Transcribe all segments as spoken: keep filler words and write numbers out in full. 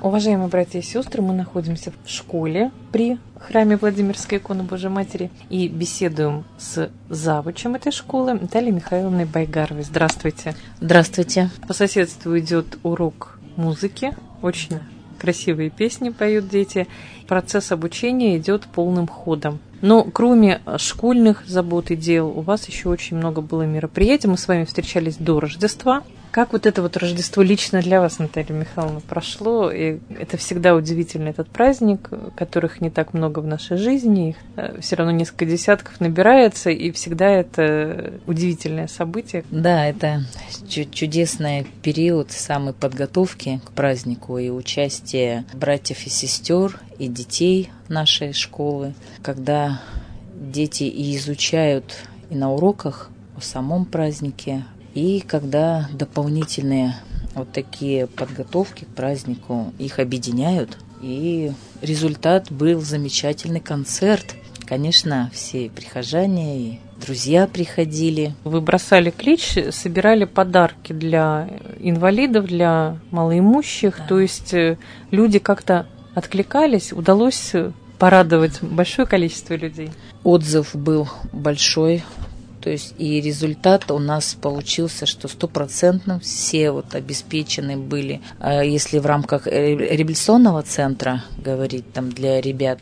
Уважаемые братья и сестры, мы находимся в школе при храме Владимирской иконы Божией Матери и беседуем с завучем этой школы Натальей Михайловной Байгаровой. Здравствуйте. Здравствуйте. По соседству идет урок музыки. Очень красивые песни поют дети. Процесс обучения идет полным ходом. Но кроме школьных забот и дел, у вас еще очень много было мероприятий. Мы с вами встречались до Рождества. Как вот это вот Рождество лично для вас, Наталья Михайловна, прошло? И это всегда удивительно, этот праздник, которых не так много в нашей жизни, их все равно несколько десятков набирается, и всегда это удивительное событие. Да, это чудесный период самой подготовки к празднику и участия братьев и сестер и детей нашей школы, когда дети и изучают и на уроках о самом празднике, и когда дополнительные вот такие подготовки к празднику их объединяют. И результат был замечательный концерт. Конечно, все прихожане и друзья приходили. Вы бросали клич, собирали подарки для инвалидов, для малоимущих. Да. То есть люди как-то откликались, удалось порадовать большое количество людей. Отзыв был большой. То есть и результат у нас получился, что стопроцентно все вот обеспечены были. Если в рамках реабилитационного центра говорить, там для ребят,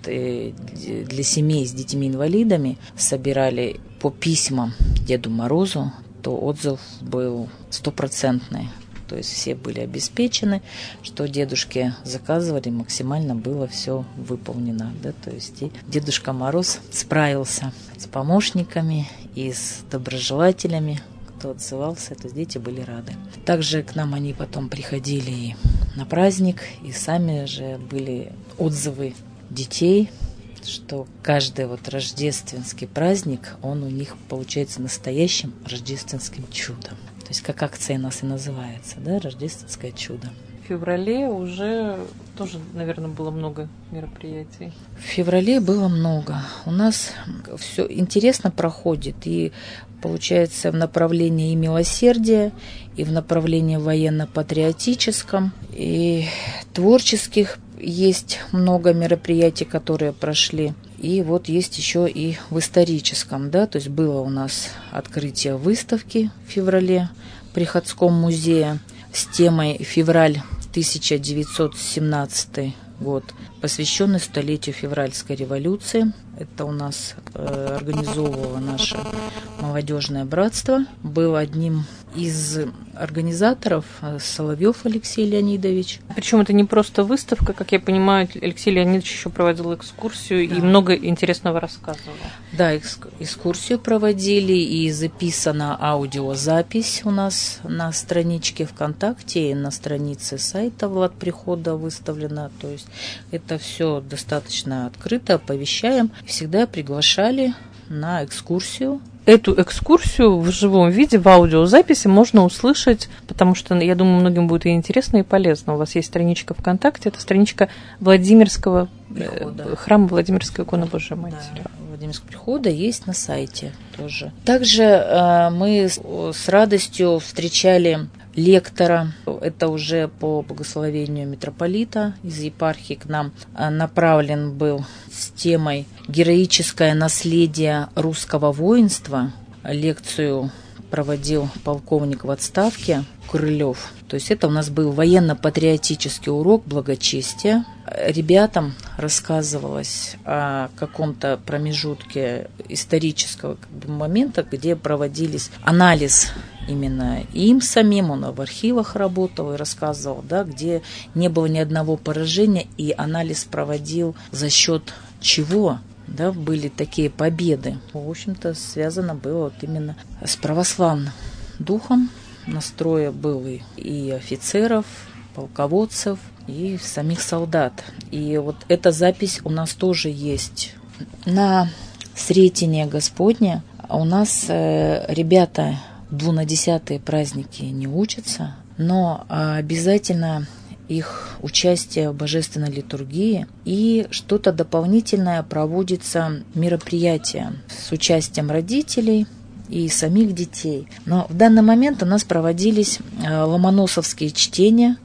для семей с детьми-инвалидами собирали по письмам Деду Морозу, то отзыв был стопроцентный. То есть все были обеспечены, что дедушке заказывали, максимально было все выполнено. Да? То есть и Дедушка Мороз справился с помощниками и с доброжелателями, кто отзывался, то есть дети были рады. Также к нам они потом приходили и на праздник, и сами же были отзывы детей, что каждый вот рождественский праздник, он у них получается настоящим рождественским чудом. То есть как акция у нас и называется, да, рождественское чудо. В феврале уже тоже, наверное, было много мероприятий. В феврале было много. У нас все интересно проходит, и получается в направлении и милосердия, и в направлении военно-патриотическом, и творческих есть много мероприятий, которые прошли. И вот есть еще и в историческом, да, то есть было у нас открытие выставки в феврале в Приходском музее с темой «Февраль тысяча девятьсот семнадцатый год», посвященный столетию февральской революции. Это у нас э, организовывало наше молодежное братство. Был одним из организаторов Соловьев Алексей Леонидович. Причем это не просто выставка, как я понимаю, Алексей Леонидович еще проводил экскурсию, да, и много интересного рассказывал. Да, экскурсию проводили, и записана аудиозапись у нас на страничке ВКонтакте и на странице сайта Влад Прихода выставлена. То есть это все достаточно открыто, оповещаем. Всегда приглашали на экскурсию. Эту экскурсию в живом виде, в аудиозаписи можно услышать, потому что, я думаю, многим будет и интересно, и полезно. У вас есть страничка ВКонтакте, это страничка Владимирского прихода. Храма Владимирской иконы Божией Матери. Да, Владимирского прихода есть на сайте тоже. Также э, мы с радостью встречали лектора. Это уже по благословению митрополита из епархии к нам направлен был с темой «Героическое наследие русского воинства». Лекцию проводил полковник в отставке Крылев. То есть это у нас был военно-патриотический урок благочестия. Ребятам рассказывалось о каком-то промежутке исторического как бы, момента, где проводились анализ именно им самим, он в архивах работал и рассказывал, да, где не было ни одного поражения, и анализ проводил за счет чего, да, были такие победы. В общем-то, связано было вот именно с православным духом. Настроя был и, и офицеров, полководцев, и самих солдат. И вот эта запись у нас тоже есть. На Сретение Господне у нас э, ребята двунадесятые праздники не учатся, но обязательно их участие в божественной литургии, и что-то дополнительное проводится мероприятие с участием родителей и самих детей. Но в данный момент у нас проводились ломоносовские чтения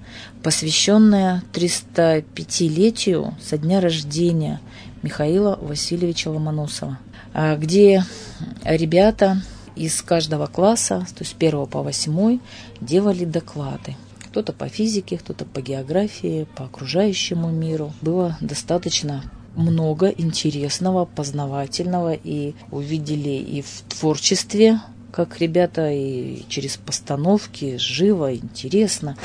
посвященная триста пятилетию со дня рождения Михаила Васильевича Ломоносова, где ребята из каждого класса, то есть с первого по восьмой, делали доклады. Кто-то по физике, кто-то по географии, по окружающему миру. Было достаточно много интересного, познавательного, и увидели и в творчестве, как ребята, и через постановки, живо, интересно.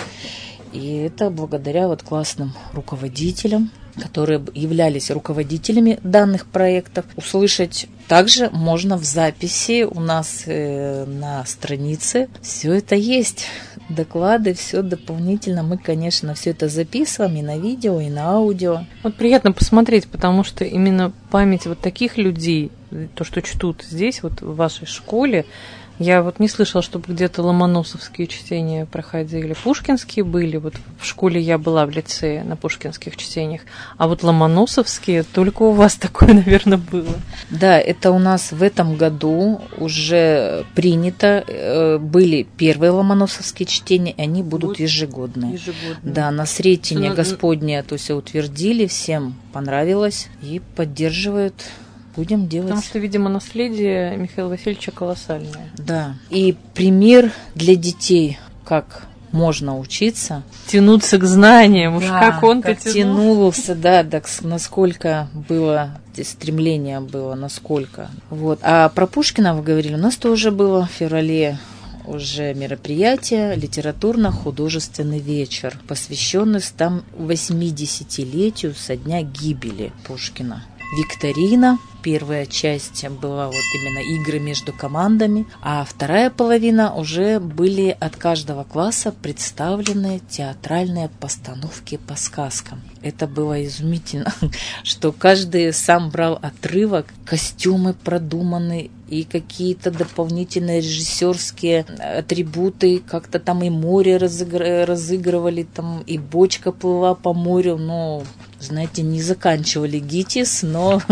И это благодаря вот классным руководителям, которые являлись руководителями данных проектов. Услышать также можно в записи у нас э, на странице. Все это есть. Доклады, все дополнительно. Мы, конечно, все это записываем и на видео, и на аудио. Вот приятно посмотреть, потому что именно память вот таких людей, то, что чтут здесь, вот в вашей школе, я вот не слышала, чтобы где-то ломоносовские чтения проходили. Пушкинские были, вот в школе я была в лицее на пушкинских чтениях, а вот ломоносовские только у вас такое, наверное, было. Да, это у нас в этом году уже принято. Были первые ломоносовские чтения, и они будут ежегодные. Ежегодные. Да, на Сретение Что Господне то есть утвердили, всем понравилось и поддерживают. Будем делать. Потому что, видимо, наследие Михаила Васильевича колоссальное. Да. И пример для детей, как можно учиться. Тянуться к знаниям. Уж да, как он-то как тянулся, да, так насколько было, стремление было, насколько. Вот. А про Пушкина вы говорили, у нас тоже было в феврале уже мероприятие литературно-художественный вечер, посвященный там восьмидесятилетию со дня гибели Пушкина. Викторина. Первая часть была вот именно игры между командами, а вторая половина уже были от каждого класса представлены театральные постановки по сказкам. Это было изумительно, что каждый сам брал отрывок, костюмы продуманы и какие-то дополнительные режиссерские атрибуты, как-то там и море разыгр... разыгрывали, там и бочка плыла по морю, но, знаете, не заканчивали ГИТИС, но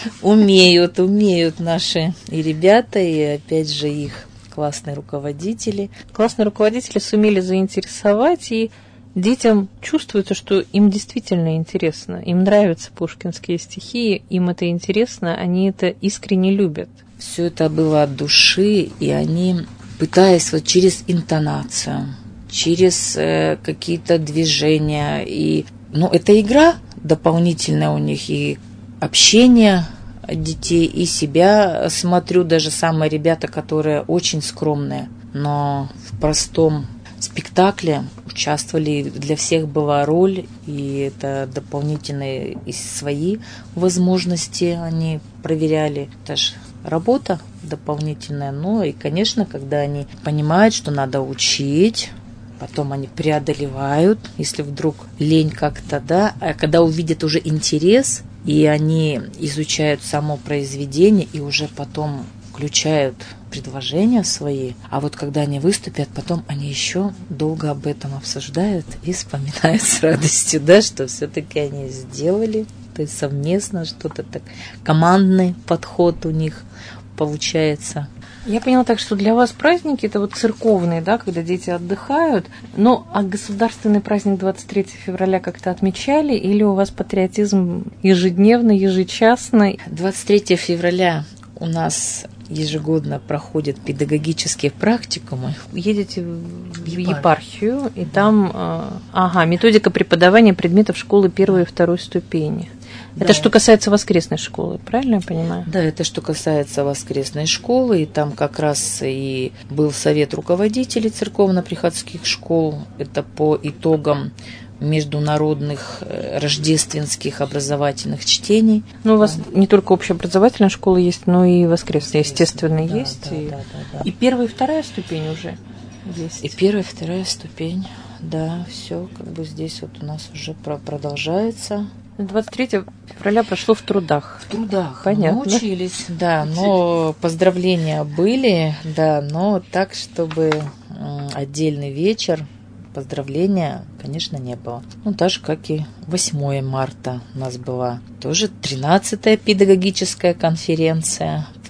умеют, умеют наши и ребята, и опять же их классные руководители. Классные руководители сумели заинтересовать, и детям чувствуется, что им действительно интересно, им нравятся пушкинские стихи, им это интересно, они это искренне любят. Все это было от души, и они, пытаясь вот через интонацию, через э, какие-то движения, и, ну, это игра дополнительная у них, и общение детей, и себя смотрю, даже самые ребята, которые очень скромные, но в простом спектакле участвовали, для всех была роль, и это дополнительные и свои возможности они проверяли. Это же работа дополнительная, ну и, конечно, когда они понимают, что надо учить, потом они преодолевают, если вдруг лень как-то, да, а когда увидят уже интерес, и они изучают само произведение, и уже потом включают предложения свои, а вот когда они выступят, потом они еще долго об этом обсуждают и вспоминают с радостью, да, что все-таки они сделали, то есть совместно что-то так, командный подход у них получается. Я поняла так, что для вас праздники это вот церковные, да, когда дети отдыхают, но а государственный праздник двадцать третьего февраля как-то отмечали, или у вас патриотизм ежедневный, ежечасный? двадцать третьего февраля у нас ежегодно проходят педагогические практикумы. Едете в епархию, и там, ага, методика преподавания предметов школы первой и второй ступени. Это да. Что касается воскресной школы, правильно я понимаю? Да, это что касается воскресной школы, и там как раз и был совет руководителей церковно-приходских школ. Это по итогам международных рождественских образовательных чтений. Ну, у вас да. не только общеобразовательная школа есть, но и воскресная, естественно, да, есть. Да, и... да, да, да. и первая и вторая ступень уже есть. И первая, вторая ступень, да, все как бы здесь вот у нас уже продолжается. двадцать третьего февраля прошло в трудах. В трудах. Понятно. Мы учились, да, но поздравления были, да, но так, чтобы отдельный вечер поздравления, конечно, не было. Ну, так же, как и восьмое марта у нас была тоже тринадцатая педагогическая конференция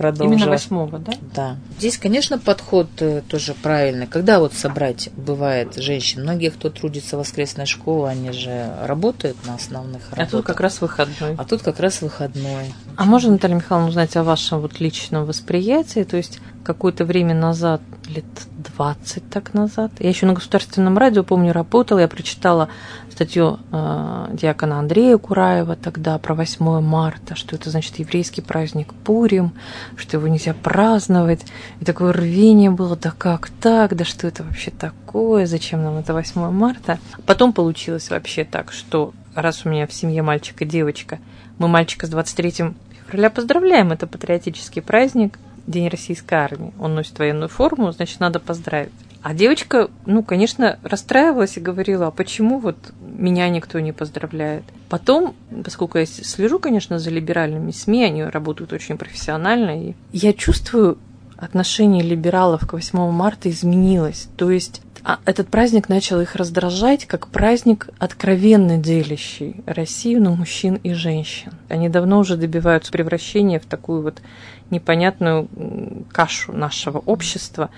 продолжать. Именно восьмого, да? Да. Здесь, конечно, подход тоже правильный. Когда вот собрать, бывает, женщин, многие, кто трудится в воскресной школе, они же работают на основных работах. А тут как раз выходной. А тут как раз выходной. А можно, Наталья Михайловна, узнать о вашем вот личном восприятии? То есть какое-то время назад, лет двадцать так назад, я еще на государственном радио, помню, работала, я прочитала статью э, диакона Андрея Кураева тогда про восьмое марта, что это значит еврейский праздник Пурим, что его нельзя праздновать. И такое рвение было, да как так, да что это вообще такое, зачем нам это восьмое марта? Потом получилось вообще так, что раз у меня в семье мальчик и девочка, мы мальчика с двадцать третьего февраля поздравляем, это патриотический праздник, День российской армии. Он носит военную форму, значит, надо поздравить. А девочка, ну, конечно, расстраивалась и говорила, а почему вот меня никто не поздравляет? Потом, поскольку я слежу, конечно, за либеральными СМИ, они работают очень профессионально, и я чувствую, отношение либералов к восьмому марта изменилось. То есть а этот праздник начал их раздражать как праздник, откровенно делящий Россию на мужчин и женщин. Они давно уже добиваются превращения в такую вот непонятную кашу нашего общества,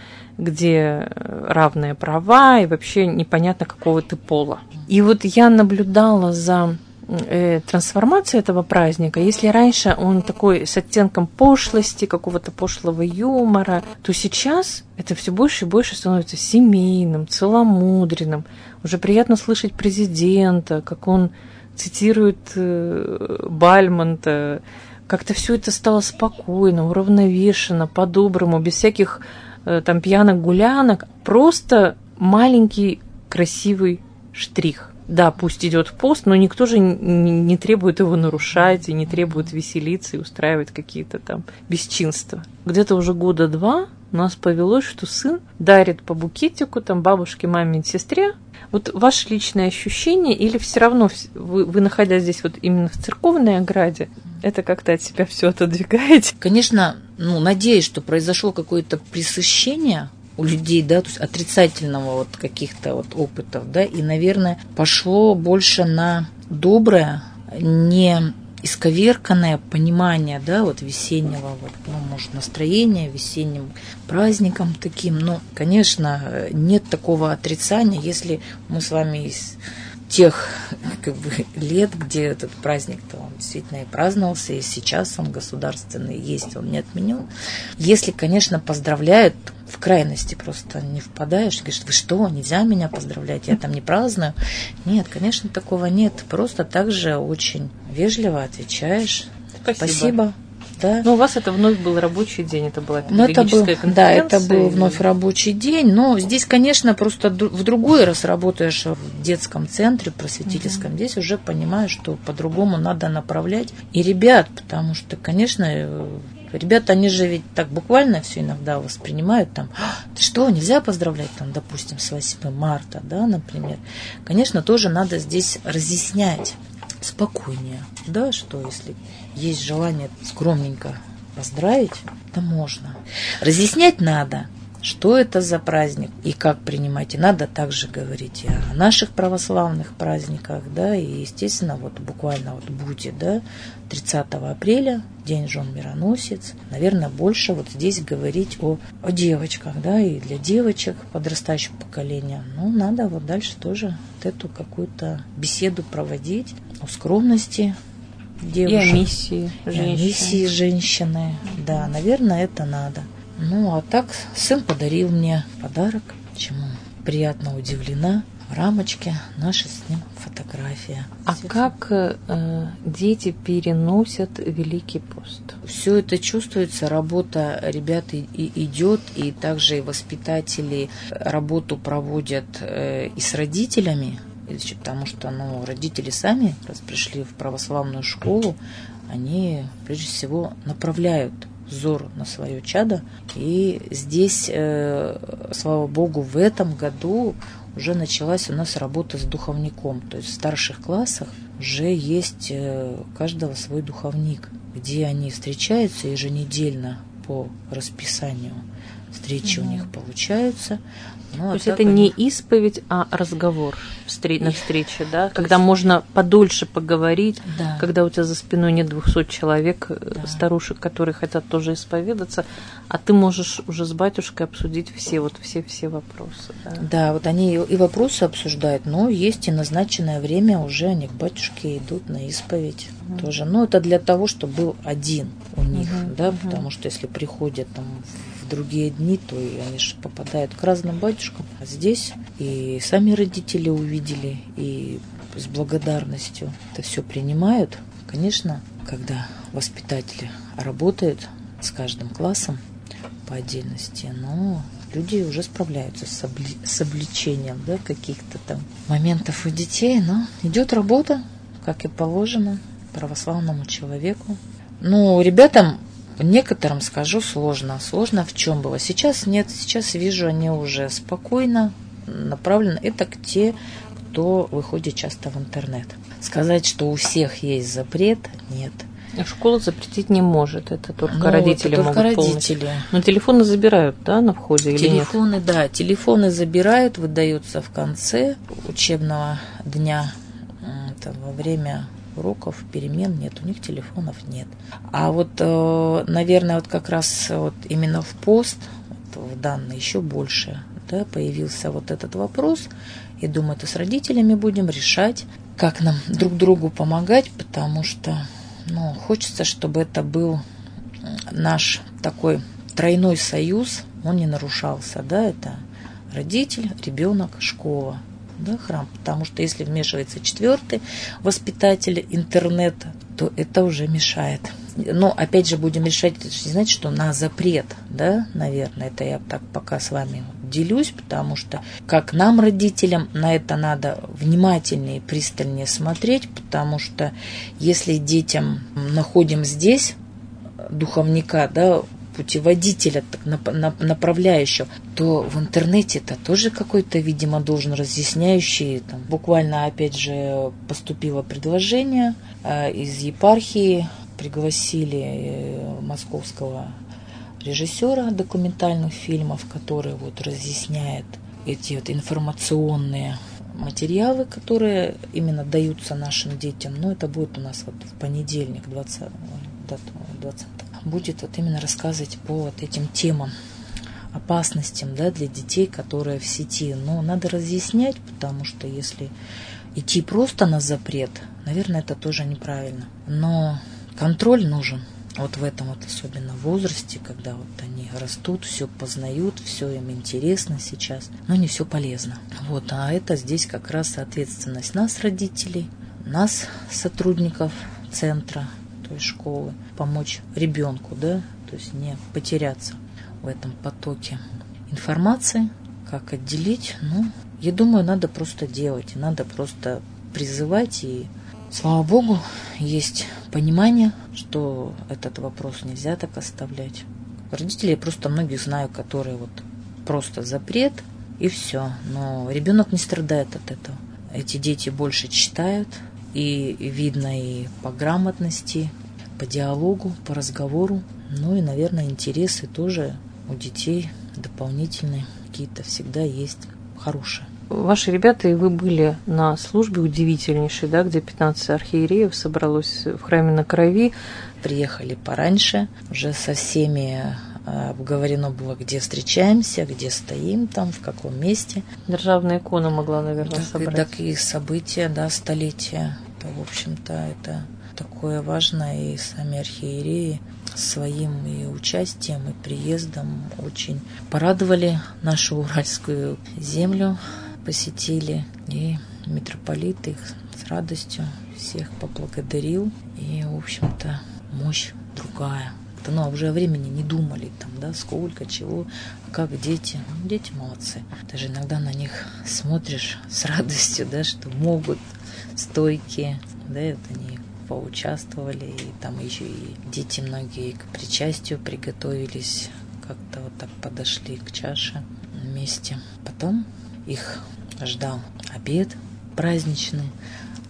где равные права и вообще непонятно какого ты пола. И вот я наблюдала за э, трансформацией этого праздника. Если раньше он такой с оттенком пошлости, какого-то пошлого юмора, то сейчас это все больше и больше становится семейным, целомудренным. Уже приятно слышать президента, как он цитирует э, Бальмонта. Как-то все это стало спокойно, уравновешенно, по-доброму, без всяких э, там пьянок-гулянок. Просто маленький красивый штрих. Да, пусть идет в пост, но никто же не, не требует его нарушать и не требует веселиться и устраивать какие-то там бесчинства. Где-то уже года два у нас повелось, что сын дарит по букетику там бабушке, маме и сестре. Вот ваше личное ощущение, или все равно вы, вы, находясь здесь вот именно в церковной ограде, это как-то от себя все отодвигаете? Конечно, ну, надеюсь, что произошло какое-то пресыщение у людей, да, то есть отрицательного вот каких-то вот опытов, да, и, наверное, пошло больше на доброе, не исковерканное понимание, да, вот весеннего, вот, ну, может, настроения, весенним праздником таким, но, конечно, нет такого отрицания, если мы с вами из тех как бы, лет, где этот праздник-то он действительно и праздновался, и сейчас он государственный есть, он не отменен. Если, конечно, поздравляют, в крайности просто не впадаешь, говоришь, вы что, нельзя меня поздравлять, я там не праздную. Нет, конечно, такого нет, просто так же очень вежливо отвечаешь. Спасибо. Спасибо. Да. Но у вас это вновь был рабочий день, это была но педагогическая это был, конференция. Да, это был вновь рабочий день, но здесь, конечно, просто в другой раз работаешь в детском центре, просветительском, угу. Здесь уже понимаешь, что по-другому надо направлять и ребят, потому что, конечно, ребята, они же ведь так буквально все иногда воспринимают, там, ты что, нельзя поздравлять, там, допустим, с восьмым марта, да, например. Конечно, тоже надо здесь разъяснять спокойнее, да, что если есть желание скромненько поздравить, то можно. Разъяснять надо, что это за праздник и как принимать. И надо также говорить и о наших православных праздниках, да, и, естественно, вот буквально вот будет, да, тридцатого апреля, День жен-мироносец. Наверное, больше вот здесь говорить о, о девочках, да, и для девочек подрастающего поколения. Ну, надо вот дальше тоже вот эту какую-то беседу проводить о скромности девушек. И о миссии женщины. И о миссии женщины. Да, наверное, это надо. Ну, а так сын подарил мне подарок, чему приятно удивлена. В рамочке наша с ним фотография. А все как э, дети переносят Великий пост? Все это чувствуется, работа ребят и, и идет, и также и воспитатели работу проводят э, и с родителями, потому что ну, родители сами, раз пришли в православную школу, они прежде всего направляют взор на свое чадо. И здесь, э, слава богу, в этом году уже началась у нас работа с духовником. То есть в старших классах уже есть э, у каждого свой духовник, где они встречаются еженедельно по расписанию встречи угу. у них получаются. Ну, То а есть это не исповедь, а разговор на встрече, да? Когда есть... можно подольше поговорить, да. когда у тебя за спиной нет двухсот человек, да. старушек, которые хотят тоже исповедаться, а ты можешь уже с батюшкой обсудить все вот все-все вопросы. Да? Да, вот они и вопросы обсуждают, но есть и назначенное время, уже они к батюшке идут на исповедь угу. тоже. Но это для того, чтобы был один у них, угу. да, угу. потому что если приходят там в другие дни, то и они же попадают к разным батюшкам. А здесь и сами родители увидели, и с благодарностью это все принимают. Конечно, когда воспитатели работают с каждым классом по отдельности, но люди уже справляются с, обли- с обличением, да, каких-то там моментов у детей, но идет работа, как и положено православному человеку. Ну, ребятам некоторым, скажу, сложно. Сложно в чем было. Сейчас нет, сейчас вижу, они уже спокойно направлены. Это к те, кто выходит часто в интернет. Сказать, что у всех есть запрет, нет. Школа запретить не может, это только ну, родители это только могут родители. Полностью. Но телефоны забирают, да, на входе или нет? Телефоны, да, телефоны забирают, выдаются в конце учебного дня, это во время уроков, перемен нет, у них телефонов нет. А вот, наверное, вот как раз вот именно в пост, вот в данный еще больше, да, появился вот этот вопрос. Я думаю, это с родителями будем решать, как нам друг другу помогать, потому что, ну, хочется, чтобы это был наш такой тройной союз, он не нарушался, да, это родитель, ребенок, школа. Да, храм, потому что если вмешивается четвертый воспитатель, интернет, то это уже мешает. Но опять же будем решать, это не значит, что на запрет, да, наверное, это я так пока с вами делюсь, потому что как нам, родителям, на это надо внимательнее и пристальнее смотреть, потому что если детям находим здесь духовника, да, путеводителя, направляющего, то в интернете это тоже какой-то, видимо, должен разъясняющий. Там, буквально, опять же, поступило предложение э, из епархии, пригласили московского режиссера документальных фильмов, который вот разъясняет эти вот информационные материалы, которые именно даются нашим детям. Но это будет у нас вот в понедельник, двадцатого будет вот именно рассказывать по вот этим темам, опасностям, да, для детей, которые в сети. Но надо разъяснять, потому что если идти просто на запрет, наверное, это тоже неправильно. Но контроль нужен. Вот в этом вот особенно возрасте, когда вот они растут, все познают, все им интересно сейчас, но не все полезно. Вот, а это здесь как раз ответственность нас, родителей, нас, сотрудников центра, той школы, помочь ребенку, да, то есть не потеряться в этом потоке информации, как отделить. Ну, я думаю, надо просто делать, надо просто призывать, и слава Богу, есть понимание, что этот вопрос нельзя так оставлять. Родители, я просто многих знаю, которые вот просто запрет и все, но ребенок не страдает от этого. Эти дети больше читают, и видно и по грамотности, по диалогу, по разговору. Ну и, наверное, интересы тоже у детей дополнительные какие-то всегда есть хорошие. Ваши ребята и вы были на службе удивительнейшей, да, где пятнадцать архиереев собралось в храме на Крови. Приехали пораньше, уже со всеми обговорено было, где встречаемся, где стоим, там, в каком месте. Державная икона могла, наверное, так, собрать. Так и события, да, столетия. Это, в общем-то, это такое важное, и сами архиереи своим и участием, и приездом очень порадовали нашу уральскую землю, посетили, и митрополит их с радостью всех поблагодарил, и, в общем-то, мощь другая. Ну, а уже о времени не думали, там, да, сколько, чего, как дети. Ну, дети молодцы. Даже иногда на них смотришь с радостью, да, что могут, стойкие, да, это они поучаствовали, и там еще и дети многие к причастию приготовились, как-то вот так подошли к чаше вместе. Потом их ждал обед праздничный,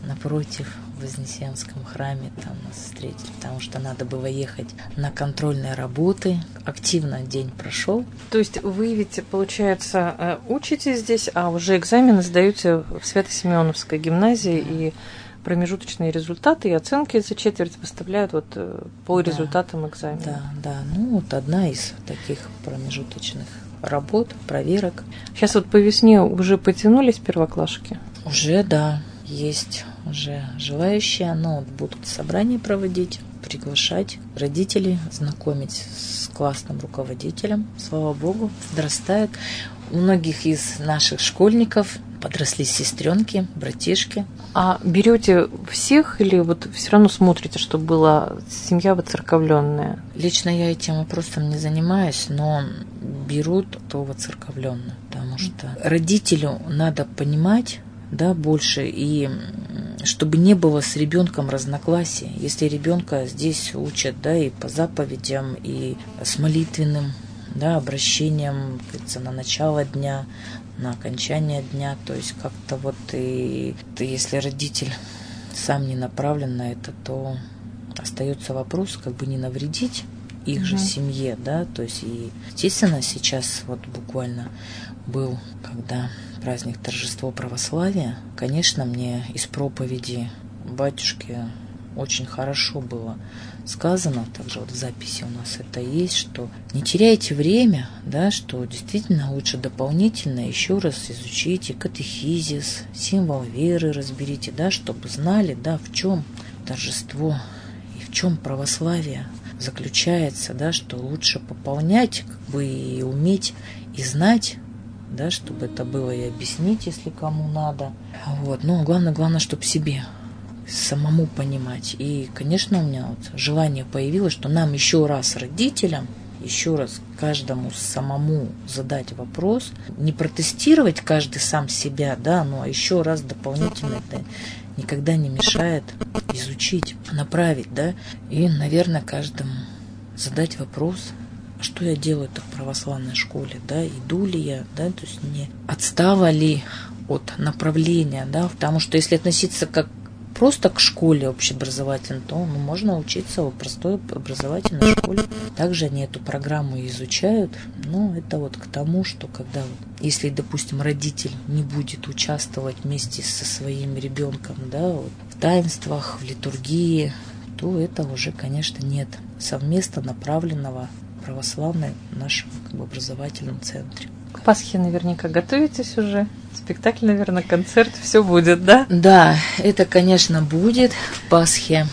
напротив, в Вознесенском храме там нас встретили, потому что надо было ехать на контрольные работы. Активно день прошел. То есть вы ведь, получается, учитесь здесь, а уже экзамены сдаете в Свято-Симеоновской гимназии, да. И промежуточные результаты и оценки за четверть выставляют вот по да. результатам экзамена. Да, да. Ну, вот одна из таких промежуточных работ, проверок. Сейчас вот по весне уже потянулись первоклашки? Уже, да. Есть уже желающие, но будут собрания проводить, приглашать родителей, знакомить с классным руководителем. Слава Богу, подрастают. У многих из наших школьников подросли сестренки, братишки. А берете всех или вот все равно смотрите, чтобы была семья воцерковленная? Лично я этим вопросом не занимаюсь, но берут то воцерковленную, потому что родителю надо понимать, да, больше, и чтобы не было с ребенком разногласий. Если ребенка здесь учат, да, и по заповедям, и с молитвенным, да, обращением, как говорится, на начало дня, на окончание дня, то есть как-то вот и если родитель сам не направлен на это, то остается вопрос, как бы не навредить их угу. же семье, да, то есть и естественно сейчас вот буквально был, когда праздник торжество православия, конечно, мне из проповеди батюшки очень хорошо было сказано, также вот в записи у нас это есть, что не теряйте время, да, что действительно лучше дополнительно еще раз изучите катехизис, символ веры разберите, да, чтобы знали, да, в чем торжество и в чем православие заключается, да, что лучше пополнять, как бы и уметь, и знать, да, чтобы это было и объяснить, если кому надо. Вот. Но главное, главное, чтобы себе самому понимать. И, конечно, у меня вот желание появилось, что нам еще раз, родителям, еще раз каждому самому задать вопрос, не протестировать каждый сам себя, да, но еще раз дополнительно это никогда не мешает изучить, направить, да, и, наверное, каждому задать вопрос, что я делаю-то в православной школе, да, иду ли я, да, то есть не отстала ли от направления, да, потому что если относиться как просто к школе общеобразовательной, то ну, можно учиться в простой образовательной школе. Также они эту программу изучают, но это вот к тому, что когда, если, допустим, родитель не будет участвовать вместе со своим ребенком, да, вот, в таинствах, в литургии, то это уже, конечно, нет совместно направленного православной в нашем как бы, образовательном центре. К Пасхе наверняка готовитесь уже. Спектакль, наверное, концерт, все будет, да? Да, это, конечно, будет в Пасхе.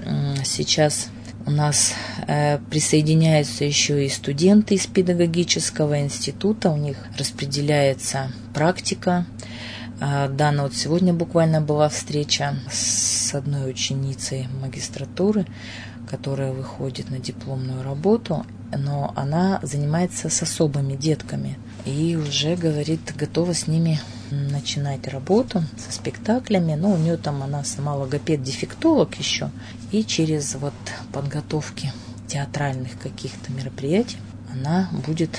Сейчас у нас э, присоединяются еще и студенты из педагогического института. У них распределяется практика. Э, да, но вот сегодня буквально была встреча с одной ученицей магистратуры, которая выходит на дипломную работу, но она занимается с особыми детками и уже, говорит, готова с ними начинать работу со спектаклями. Но у нее там она сама логопед-дефектолог еще, и через вот подготовки театральных каких-то мероприятий она будет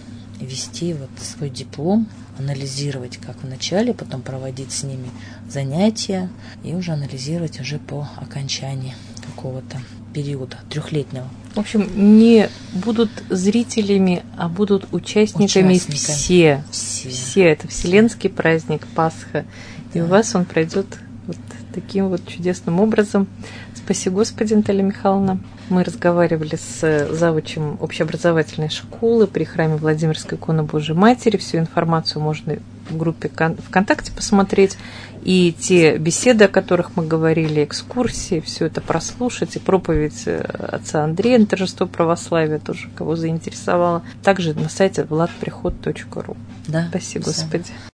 вести вот свой диплом, анализировать как в начале, потом проводить с ними занятия и уже анализировать уже по окончании какого-то периода трехлетнего. В общем, не будут зрителями, а будут участниками, участниками. Все. все. Все. Это вселенский праздник Пасха. Да. И у вас он пройдет вот таким вот чудесным образом. Спаси Господи, Наталья Михайловна. Мы разговаривали с завучем общеобразовательной школы при храме Владимирской иконы Божией Матери. Всю информацию можно в группе ВКонтакте посмотреть. И те беседы, о которых мы говорили, экскурсии, все это прослушать. И проповедь отца Андрея на торжество православия, тоже кого заинтересовало. Также на сайте владприход точка ру. Да, Спаси Господи.